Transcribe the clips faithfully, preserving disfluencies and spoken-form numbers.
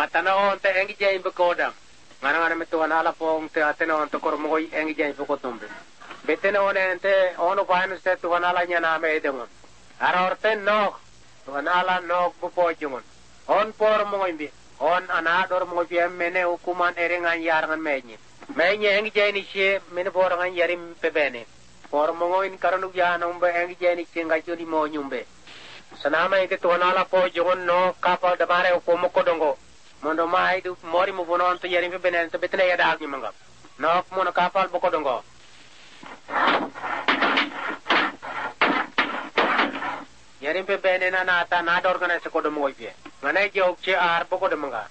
matana on te engi jay be kodam ngana ngana me to anala pong te atena on to kormoy engi jay be kotombe betena on ente ono painu se to anala nyana me edemon ara orten no to anala no bu pojungon on por moy bi on ana dor moy bi mene hukuman erengan yarangan menyi menyi engi jay ni she mene porangan yarim pebene por moy karanu yana umbe engi jay ni singa jodi mo nyumbe sanama ite to anala pojungon no kapal damare upomo kodongo mondo mai du mori mo bonon to yarim pebene to betena ya dag nyimanga no mo kapal bokodongo yarim pe bene na na ta na dor kana se ko do moy pe ngane je ok che ar po ko do manga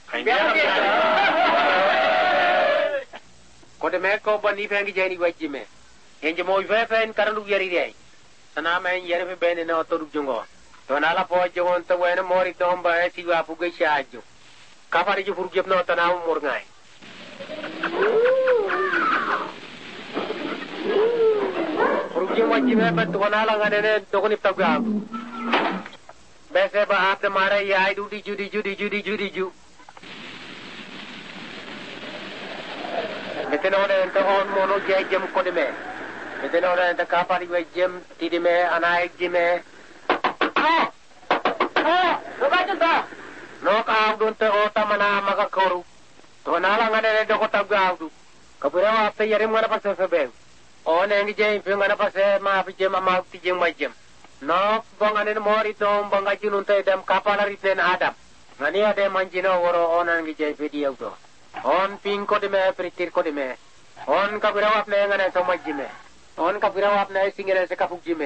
ko de me ko bani pe ngi jeni waji me enje moy fe fen karandu yari re sana me yarim pe bene no to du jongo to na la po jongon to wena mori to mba e si wa pu ge shaaju ka fari ju fur gep no ta na mor ngai Rugi wajib है बट वना लगा ने तो को निपटा गया वैसे बाप ने मारे ये आई डूडी जुडी जुडी जुडी जुडी जू मितने होने तो ऑन मोनो जे जम को में मितने होने तो कापारी वे जम तीदी में अनायक जी में हाँ हाँ लोगा चलता लोग आप दोनों ओटा मना मगा करू तो ना लगा ने तो को तब गया आप दो कपूरा आप तो यारे मना पास से बे on engi jay pingana pase ma pije ma ma pije majem no bongane mori to bonga junun te dem kapala riten adam ngani ade manjino woro on engi jay video to on ping ko de me pritir ko de me on kabira apne ngane so majime on kabira apne singere se kapuk jime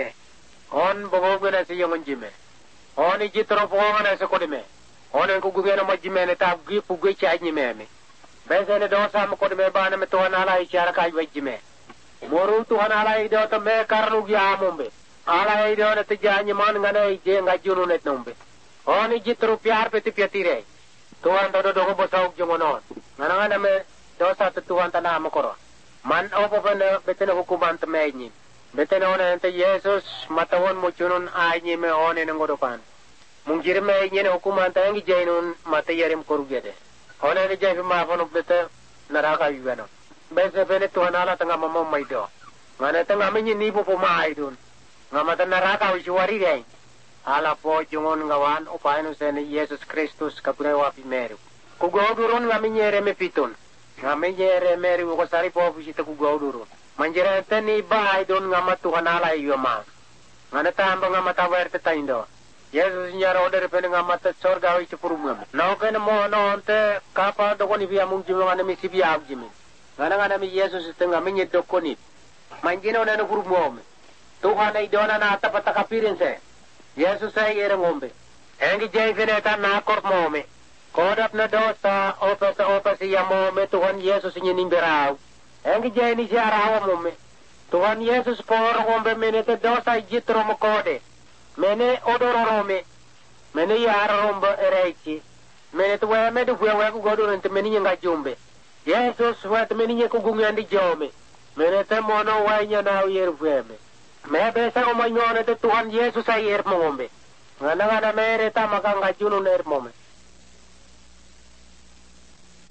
on bogo ngane se yongon jime on ijitro bogo ngane se ko de me on en ko gugena majime ne ta gi pugai chai ni me me bezene do sam ko de me bana me to na la ichara kai wajime moru Tuhan ala ido to me karnu gya mombe ala ido ne tijanya man ngane je ngajunu net nombe oni jitru pyar peti pyatire Tuhan do do do bosau jongonon ngana ngana me dosa te Tuhan tana makoro man opo bene betene hukuman te menyi betene ona te Yesus matawon muchunun ainyi me one ngodopan mungjir me nyene hukuman te ngi jainun mate yarim korugede ona ne jai ma fono bete naraka yugano bese bene Tuhan ala tengah mamam maido ngane tengah menyi ni po mai dun ngamata naraka wishwari dai ala po jungon ngawan upainu sene Yesus Kristus kapurewa pimeru kugodurun ngamenyere me pitun ngamenyere meru ko sari po fusita kugodurun manjere tani bai dun ngamat Tuhan ala yoma ngane tamba ngamata werte taindo Yesus nyara order pene ngamata sorga wi chupurumam no ken mo no te kapa dokoni biya mungjime ngane misi biya abjime ngana ngana mi Yesus tengah menye dokoni manjino na nufur mome Tuhan ay dona na tapata kapirin se Yesus ay ere ngombe engi jay fineta na kor mome kodap na dosa opes opes ya mome Tuhan Yesus nyininberau engi jay ni siya rawa mome Tuhan Yesus por ngombe menete dosa jitro mo kode mene odororome mene yara rombo ereichi mene tuwe me du fwe weku godu nente meni nyinga jumbe Yesus wat meninya kugungandi jome menete mono wainya na yer fweme me besa o manyone te Tuhan Yesus ayer mombe ngana ngana mere ta makanga junu ner mome